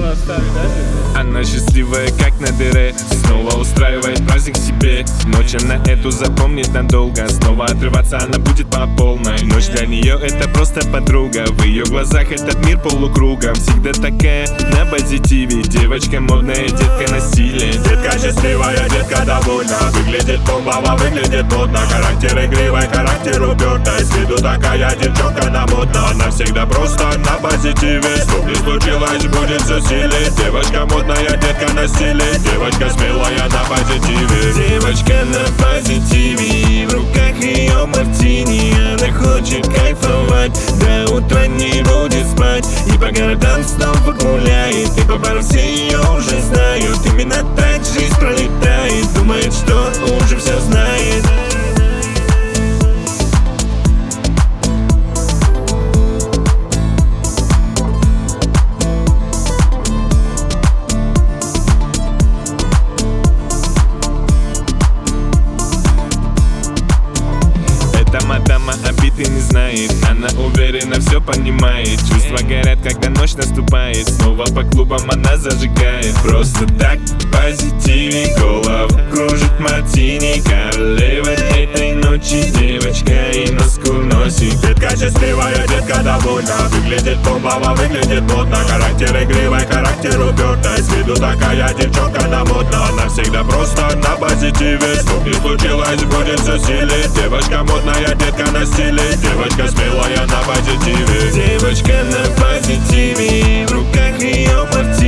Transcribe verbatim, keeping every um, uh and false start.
можно оставить, да? Она счастливая, как на дыре, снова устраивает праздник себе. Ночь она эту запомнит надолго, снова отрываться она будет по полной. Ночь для нее это просто подруга, в ее глазах этот мир полукругом. Всегда такая на позитиве, девочка модная, детка на стиле. Детка счастливая, детка довольна, выглядит бомбово, выглядит модно. Характер игривый, характер упертый, с виду такая девчонка на модно. Она всегда просто на позитиве, что бы ни случилось, будет все в силе. Девочка модная, детка на стиле, девочка смелая на позитиве. Девочка на позитиве, в руках ее мартини. Она хочет кайфовать, до утра не будет спать, и по городам снова гуляет. И по барам все ее уже знают, именно так жизнь пролетает. Думает, что уже все знает. Эта мадама обиды не знает, она уверенно все понимает. Чувства горят, когда ночь наступает, снова по клубам она зажигает. Просто так в позитиве, голову кружит мартини. Королева этой ночи, девочка и носку носит. Детка счастливая, детка довольна, выглядит бомбово, выглядит модно. Характер игривый, характер упертый, с виду такая девчонка на модно. Она всегда просто на позитиве, что бы ни случилось, будет все в силе. Девочка модная, детка на стиле, девочка смелая на позитиве. Девочка на позитиве, в руках ее мартини.